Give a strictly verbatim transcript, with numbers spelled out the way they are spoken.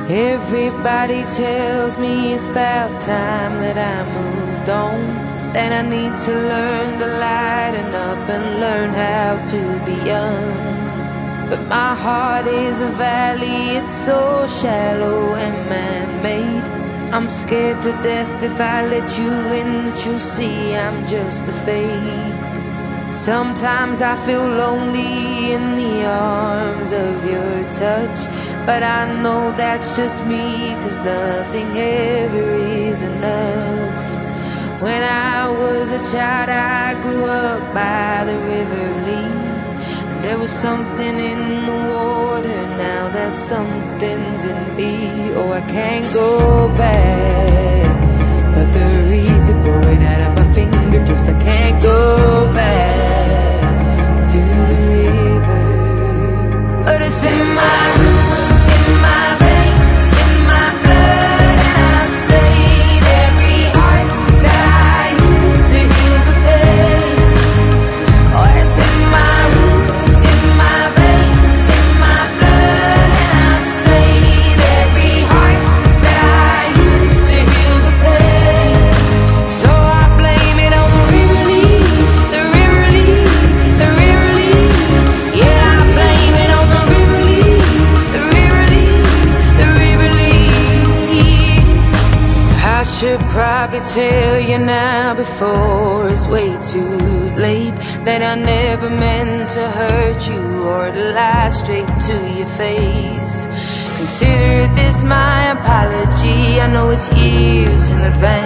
Everybody tells me it's about time that I moved on, that I need to learn to lighten up and learn how to be young. But my heart is a valley, it's so shallow and man-made. I'm scared to death if I let you in that you'll see I'm just a fake. Sometimes I feel lonely in the arms of your touch, but I know that's just me, 'cause nothing ever is enough. When I was a child I grew up by the River Lee, and there was something in the water, now that something's in me. Oh, I can't go back, but the reason growing out of my fingertips, I can't go back to the river. But it's in my roots, in my veins, in my blood, and I stayed every heart that I used to heal the pain. Oh, it's in my roots, in my veins, in my blood, and I stayed every heart that I used to heal the pain. So I blame it on the river Lee, the river Lee, the river Lee. Yeah, I blame it on the river Lee, the river Lee, the river Lee. I should probably tell you now before it's way too late, that I never meant to hurt you or to lie straight to your face. Consider this my apology, I know it's years in advance.